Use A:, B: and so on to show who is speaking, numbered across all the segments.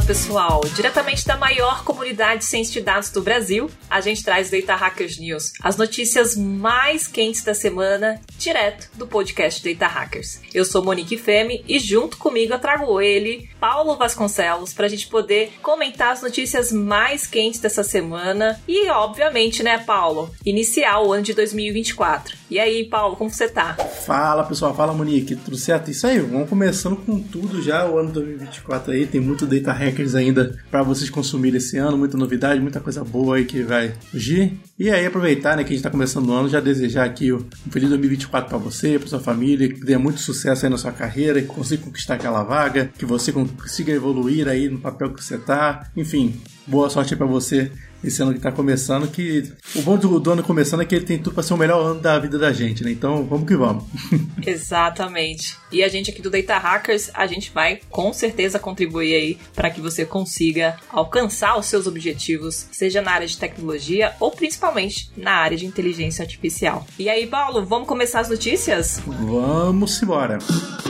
A: pessoal, diretamente da maior comunidade de ciência de dados do Brasil, a gente traz o Data Hackers News, as notícias mais quentes da semana, direto do podcast Data Hackers. Eu sou Monique Femme e junto comigo eu trago ele, Paulo Vasconcelos, pra gente poder comentar as notícias mais quentes dessa semana e, obviamente, né, Paulo, iniciar o ano de 2024. E aí, Paulo, como você tá?
B: Fala, pessoal, fala, Monique, tudo certo? Isso aí, vamos começando com tudo já, o ano 2024 aí, tem muito Data Hackers ainda pra vocês consumirem esse ano, muita novidade, muita coisa boa aí que vai surgir. E aí, aproveitar, né, que a gente tá começando o ano, já desejar aqui um feliz 2024 pra você, pra sua família, que dê muito sucesso aí na sua carreira, que consiga conquistar aquela vaga, que você consiga evoluir aí no papel que você tá, enfim, boa sorte aí pra você esse ano que tá começando, que o bom do ano começando é que ele tem tudo pra ser o melhor ano da vida da gente, né? Então, vamos que vamos.
A: Exatamente. E a gente aqui do Data Hackers, a gente vai com certeza contribuir aí para que você consiga alcançar os seus objetivos, seja na área de tecnologia ou principalmente na área de inteligência artificial. E aí, Paulo, vamos começar as notícias?
B: Vamos embora.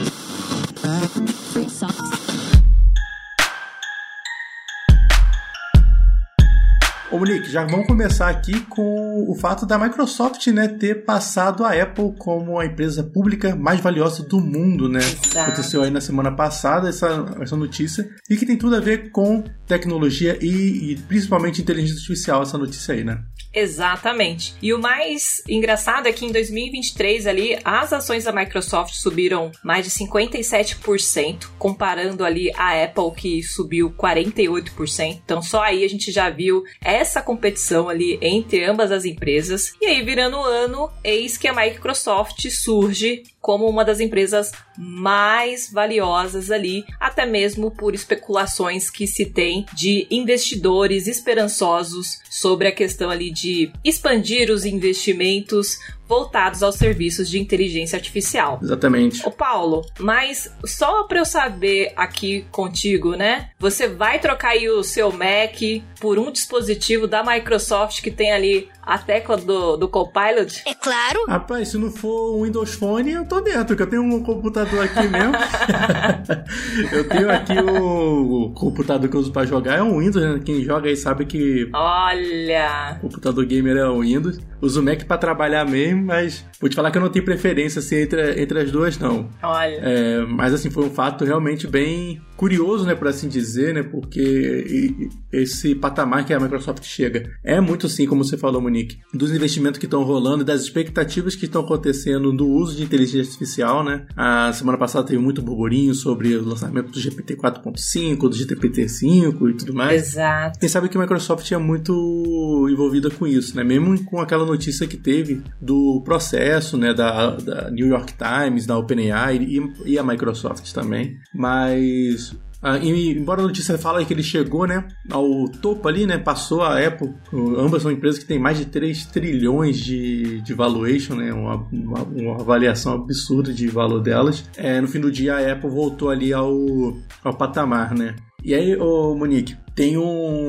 B: Ô, Monique, já vamos começar aqui com o fato da Microsoft, né, ter passado a Apple como a empresa pública mais valiosa do mundo, né?
A: Exato.
B: Aconteceu aí na semana passada essa notícia, e que tem tudo a ver com tecnologia e principalmente inteligência artificial, essa notícia aí, né?
A: Exatamente. E o mais engraçado é que em 2023 ali, as ações da Microsoft subiram mais de 57%, comparando ali a Apple, que subiu 48%. Então só aí a gente já viu essa competição ali entre ambas as empresas. E aí, virando o ano, eis que a Microsoft surge como uma das empresas mais valiosas ali, até mesmo por especulações que se tem de investidores esperançosos sobre a questão ali de expandir os investimentos voltados aos serviços de inteligência artificial.
B: Exatamente.
A: Ô Paulo, mas só pra eu saber aqui contigo, né? Você vai trocar aí o seu Mac por um dispositivo da Microsoft que tem ali a tecla do Copilot?
C: É claro.
B: Rapaz, se não for um Windows Phone, eu tô dentro, que eu tenho um computador aqui mesmo. Eu tenho aqui o computador que eu uso pra jogar, é um Windows, né? Quem joga aí sabe que...
A: Olha!
B: O computador gamer é o Windows. Uso o Mac pra trabalhar mesmo, mas vou te falar que eu não tenho preferência assim, entre as duas, não.
A: Olha.
B: Mas assim, foi um fato realmente bem curioso, né, por assim dizer, né, porque esse patamar que a Microsoft chega é muito, sim, como você falou, Monique, dos investimentos que estão rolando e das expectativas que estão acontecendo no uso de inteligência artificial, né. A semana passada teve muito burburinho sobre o lançamento do GPT 4.5, do GPT 5 e tudo mais.
A: Exato.
B: Quem sabe que a Microsoft é muito envolvida com isso, né, mesmo com aquela notícia que teve do processo, né, da New York Times, da OpenAI e a Microsoft também, mas embora a notícia fale que ele chegou, né, ao topo ali, né, passou a Apple, ambas são empresas que têm mais de 3 trilhões de valuation, né, uma avaliação absurda de valor delas. No fim do dia a Apple voltou ali ao patamar, né. E aí, Monique, tem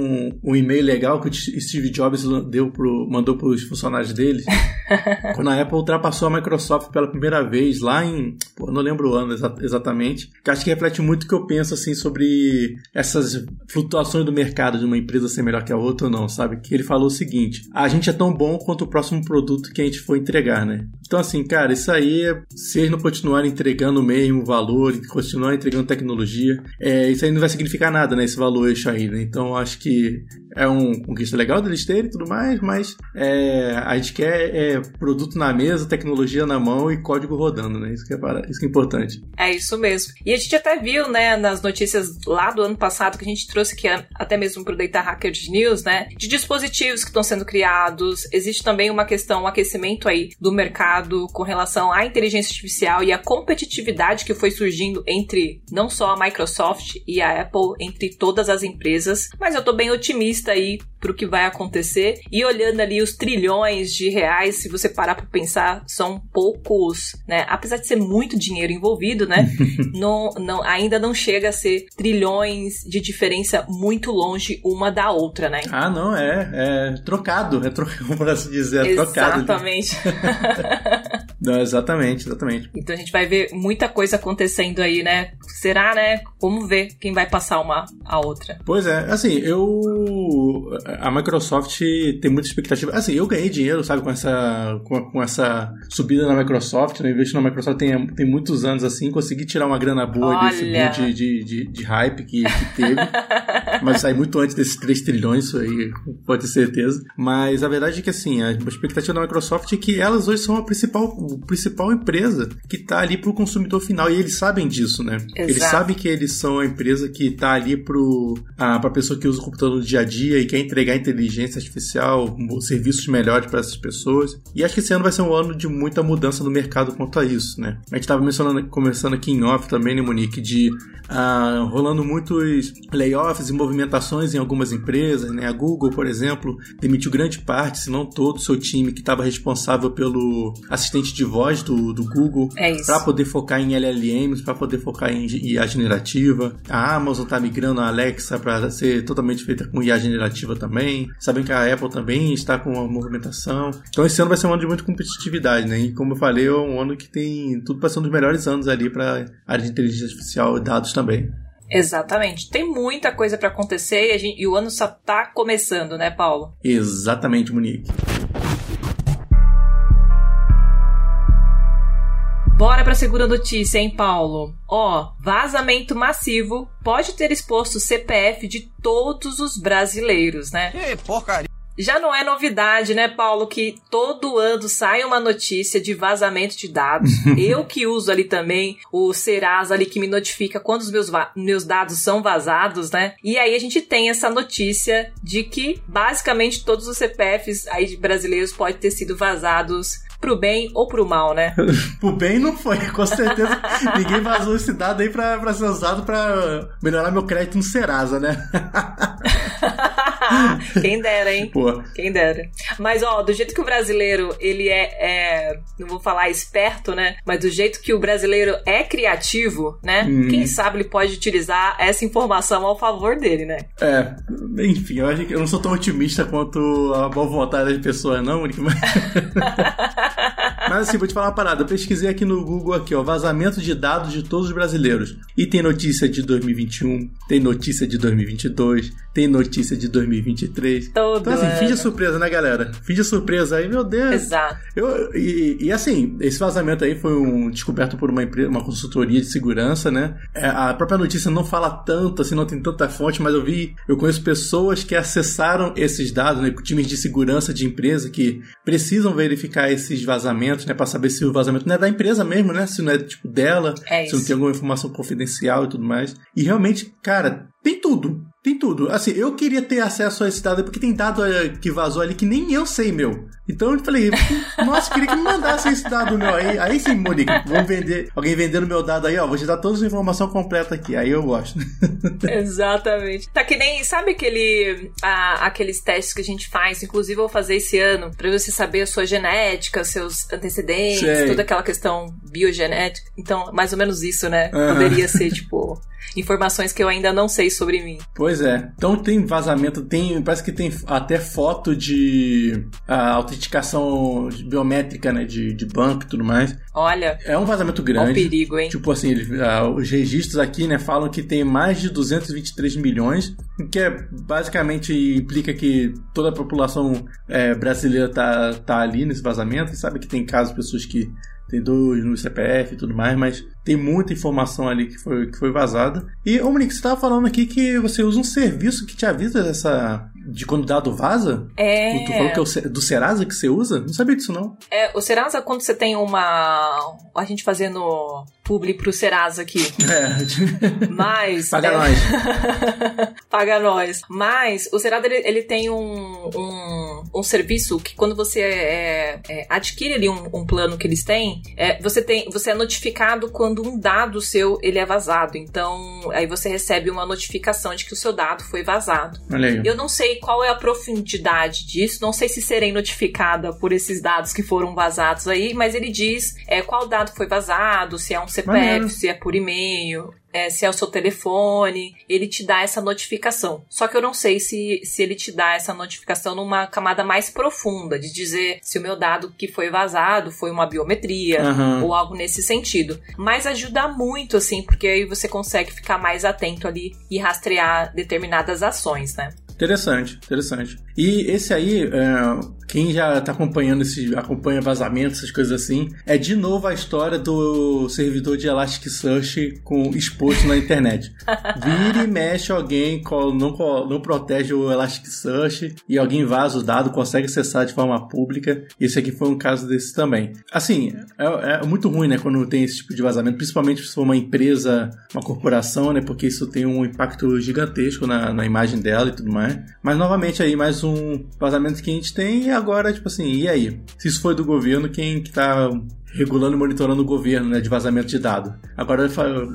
B: um e-mail legal que o Steve Jobs mandou para os funcionários dele quando a Apple ultrapassou a Microsoft pela primeira vez lá em... não lembro o ano exatamente, que acho que reflete muito o que eu penso assim, sobre essas flutuações do mercado de uma empresa ser melhor que a outra ou não, sabe? Que ele falou o seguinte: a gente é tão bom quanto o próximo produto que a gente for entregar, né? Então assim, cara, isso aí, se eles não continuarem entregando o mesmo valor e continuarem entregando tecnologia, isso aí não vai significar nada, né? Esse valuation aí, né? Então acho que é uma conquista legal deles terem e tudo mais, mas a gente quer produto na mesa, tecnologia na mão e código rodando, né? Isso que é importante.
A: É isso mesmo. E a gente até viu, né, nas notícias lá do ano passado que a gente trouxe aqui até mesmo pro Data Hackers News, né, de dispositivos que estão sendo criados. Existe também uma questão, um aquecimento aí do mercado com relação à inteligência artificial e a competitividade que foi surgindo entre não só a Microsoft e a Apple, entre todas as empresas. Mas eu tô bem otimista aí pro que vai acontecer. E olhando ali os trilhões de reais, se você parar pra pensar, são poucos, né? Apesar de ser muito dinheiro envolvido, né? Ainda não chega a ser trilhões de diferença muito longe uma da outra, né?
B: Ah, não, é trocado, por assim dizer, é trocado.
A: Exatamente.
B: Não, exatamente.
A: Então a gente vai ver muita coisa acontecendo aí, né? Será, né? Vamos ver quem vai passar uma a outra.
B: Pois é, assim, a Microsoft tem muita expectativa. Assim, eu ganhei dinheiro, sabe, com essa subida na Microsoft, né? Investir na Microsoft tem muitos anos, assim, consegui tirar uma grana boa desse boom de hype que teve. Mas sai muito antes desses 3 trilhões, isso aí, pode ter certeza. Mas a verdade é que, assim, a expectativa da Microsoft é que elas hoje são a principal empresa que tá ali pro consumidor final, e eles sabem disso, né?
A: Exato.
B: Eles sabem que eles são a empresa que tá ali pra pessoa que usa o computador no dia a dia e quer entregar inteligência artificial, serviços melhores para essas pessoas. E acho que esse ano vai ser um ano de muita mudança no mercado quanto a isso, né? A gente tava conversando aqui em off também, né, Monique, de rolando muitos layoffs e movimentações em algumas empresas, né? A Google, por exemplo, demitiu grande parte, se não todo o seu time que estava responsável pelo assistente de voz do Google, para poder focar em LLMs, para poder focar em IA generativa. A Amazon está migrando a Alexa para ser totalmente feita com IA generativa também. Sabem que a Apple também está com uma movimentação. Então esse ano vai ser um ano de muita competitividade, né? E como eu falei, é um ano que tem tudo para ser um dos melhores anos ali para a área de inteligência artificial e dados também.
A: Exatamente. Tem muita coisa para acontecer e o ano só tá começando, né, Paulo?
B: Exatamente, Monique.
A: Bora pra segunda notícia, hein, Paulo? Vazamento massivo pode ter exposto o CPF de todos os brasileiros, né?
C: Que porcaria!
A: Já não é novidade, né, Paulo, que todo ano sai uma notícia de vazamento de dados. Eu que uso ali também o Serasa ali que me notifica quando os meus dados são vazados, né? E aí a gente tem essa notícia de que basicamente todos os CPFs aí de brasileiros podem ter sido vazados pro bem ou pro mal, né?
B: Pro bem não foi, com certeza. Ninguém vazou esse dado aí pra ser usado pra melhorar meu crédito no Serasa, né?
A: Quem dera, hein?
B: Pô.
A: Quem dera. Mas, do jeito que o brasileiro, ele não vou falar esperto, né? Mas do jeito que o brasileiro é criativo, né? Quem sabe ele pode utilizar essa informação ao favor dele, né?
B: Enfim, eu acho que eu não sou tão otimista quanto a boa vontade das pessoas, não, Monique, mas... Mas assim, vou te falar uma parada. Eu pesquisei aqui no Google, aqui, vazamento de dados de todos os brasileiros. E tem notícia de 2021, tem notícia de 2022, tem notícia de 2023. Então assim, finge surpresa, né, galera? Finge surpresa aí, meu Deus.
A: Exato.
B: E assim, esse vazamento aí foi descoberto por uma empresa, uma consultoria de segurança, né? A própria notícia não fala tanto, assim, não tem tanta fonte, mas eu conheço pessoas que acessaram esses dados, né? Times de segurança de empresa que precisam verificar esses vazamentos, né? Pra saber se o vazamento não é da empresa mesmo, né? Se não é tipo dela, se não tem alguma informação confidencial e tudo mais. E realmente, cara, tem tudo. Tem tudo. Assim, eu queria ter acesso a esse dado, porque tem dado que vazou ali que nem eu sei, meu. Então eu falei, nossa, queria que me mandasse esse dado meu aí. Aí sim, Monique, vamos vender. Alguém vendendo meu dado aí, vou te dar todas as informações completas aqui. Aí eu gosto.
A: Exatamente. Tá que nem, sabe aqueles testes que a gente faz, inclusive eu vou fazer esse ano, pra você saber a sua genética, seus antecedentes, toda aquela questão biogenética. Então, mais ou menos isso, né? Poderia ser, tipo, informações que eu ainda não sei sobre mim.
B: Pois é. Então tem vazamento, parece que tem até foto de autenticação biométrica, né, de banco e tudo mais.
A: Olha.
B: É um vazamento grande.
A: Olha o perigo, hein?
B: Tipo assim, os registros aqui, né, falam que tem mais de 223 milhões, que basicamente implica que toda a população brasileira tá ali nesse vazamento. E sabe que tem casos de pessoas que tem 2 no CPF e tudo mais, mas tem muita informação ali que foi vazada. E, Monique, você estava falando aqui que você usa um serviço que te avisa de quando o dado vaza? Tu falou que é do Serasa que você usa? Não sabia disso, não.
A: O Serasa, quando você tem a gente fazendo publi pro Serasa aqui. Mas...
B: Paga nós.
A: Paga nós. Mas o Serasa, ele tem um serviço que quando você adquire ali um plano que eles têm, você é notificado quando um dado seu ele é vazado. Então, aí você recebe uma notificação de que o seu dado foi vazado.
B: Olha aí.
A: Eu não sei qual é a profundidade disso, não sei se serei notificada por esses dados que foram vazados aí, mas ele diz qual dado foi vazado, se é um CPF, se é por e-mail. se é o seu telefone, ele te dá essa notificação. Só que eu não sei se ele te dá essa notificação numa camada mais profunda, de dizer se o meu dado que foi vazado foi uma biometria ou algo nesse sentido. Mas ajuda muito, assim, porque aí você consegue ficar mais atento ali e rastrear determinadas ações, né?
B: Interessante. E esse aí, quem já tá acompanhando acompanha vazamentos, essas coisas assim, é de novo a história do servidor de Elasticsearch exposto na internet. Vira e mexe alguém, não protege o Elasticsearch e alguém vaza os dados, consegue acessar de forma pública. Esse aqui foi um caso desse também. Assim, é muito ruim, né, quando tem esse tipo de vazamento, principalmente se for uma empresa, uma corporação, né, porque isso tem um impacto gigantesco na imagem dela e tudo mais. Mas novamente aí, mais um vazamento que a gente tem e agora, tipo assim, e aí? Se isso foi do governo, quem que tá regulando e monitorando o governo, né, de vazamento de dados? Agora,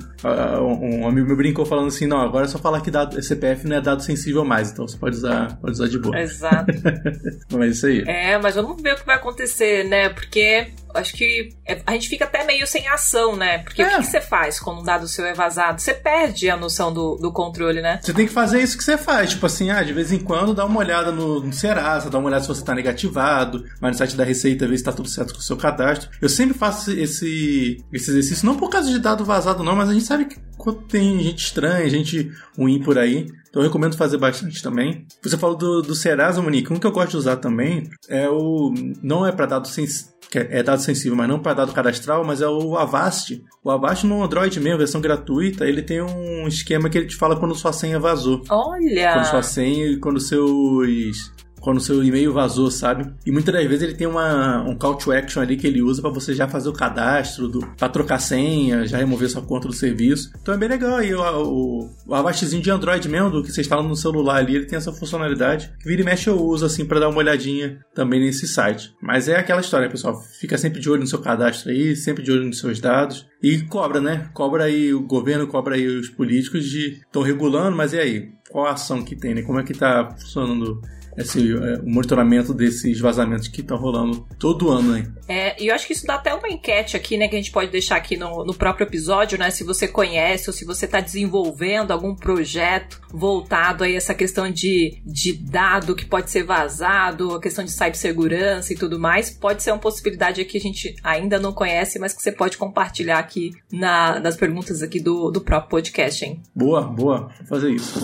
B: um amigo meu brincou falando assim, não, agora é só falar que CPF não é dado sensível mais, então você pode usar de boa.
A: Exato.
B: Mas é isso aí.
A: Mas vamos ver o que vai acontecer, né, porque acho que a gente fica até meio sem ação, né, porque o que você faz quando um dado seu é vazado? Você perde a noção do controle, né?
B: Você tem que fazer isso que você faz, tipo assim, de vez em quando dá uma olhada no Serasa, dá uma olhada se você tá negativado, vai no site da Receita ver se tá tudo certo com o seu cadastro. Eu sempre faço esse exercício, não por causa de dado vazado não, mas a gente sabe que quando tem gente estranha, gente ruim por aí, então eu recomendo fazer bastante também. Você falou do Serasa, Monique, um que eu gosto de usar também não é para dado sensível, mas não para dado cadastral, mas é o Avast. O Avast no Android mesmo, versão gratuita, ele tem um esquema que ele te fala quando sua senha vazou.
A: Olha!
B: Quando sua senha e quando o seu e-mail vazou, sabe? E muitas das vezes ele tem um call to action ali que ele usa pra você já fazer o cadastro, pra trocar senha, já remover sua conta do serviço. Então é bem legal aí. O Avastzinho de Android mesmo, do que você instala no celular ali, ele tem essa funcionalidade. Que vira e mexe eu uso, assim, pra dar uma olhadinha também nesse site. Mas é aquela história, pessoal. Fica sempre de olho no seu cadastro aí, sempre de olho nos seus dados. E cobra, né? Cobra aí o governo, cobra aí os políticos estão regulando, mas e aí? Qual a ação que tem, né? Como é que tá funcionando o monitoramento desses vazamentos que estão rolando todo ano, hein?
A: E eu acho que isso dá até uma enquete aqui, né, que a gente pode deixar aqui no próprio episódio, né, se você conhece ou se você está desenvolvendo algum projeto voltado aí a essa questão de dado que pode ser vazado, a questão de cibersegurança e tudo mais, pode ser uma possibilidade aqui que a gente ainda não conhece, mas que você pode compartilhar aqui nas perguntas aqui do próprio podcast, hein?
B: Boa, vou fazer isso.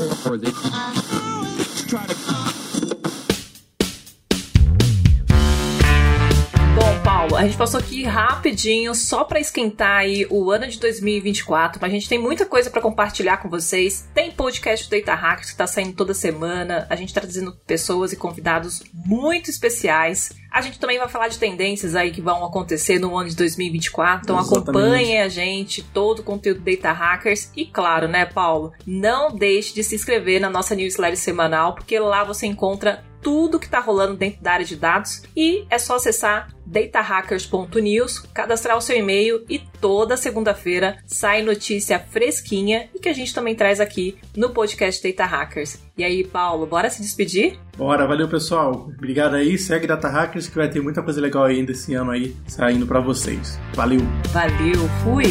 A: Paulo, a gente passou aqui rapidinho só pra esquentar aí o ano de 2024, mas a gente tem muita coisa pra compartilhar com vocês. Tem podcast do Data Hackers que tá saindo toda semana, a gente tá trazendo pessoas e convidados muito especiais. A gente também vai falar de tendências aí que vão acontecer no ano de 2024, então acompanhem a gente, todo o conteúdo do Data Hackers. E claro, né, Paulo, não deixe de se inscrever na nossa newsletter semanal, porque lá você encontra tudo que está rolando dentro da área de dados e é só acessar datahackers.news, cadastrar o seu e-mail e toda segunda-feira sai notícia fresquinha e que a gente também traz aqui no podcast Data Hackers. E aí, Paulo, bora se despedir?
B: Bora, valeu pessoal. Obrigado aí, segue Data Hackers que vai ter muita coisa legal ainda esse ano aí saindo para vocês. Valeu!
A: Valeu, fui!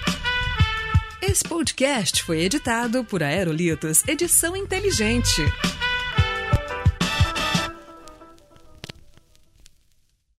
C: Esse podcast foi editado por Aerolitos Edição Inteligente.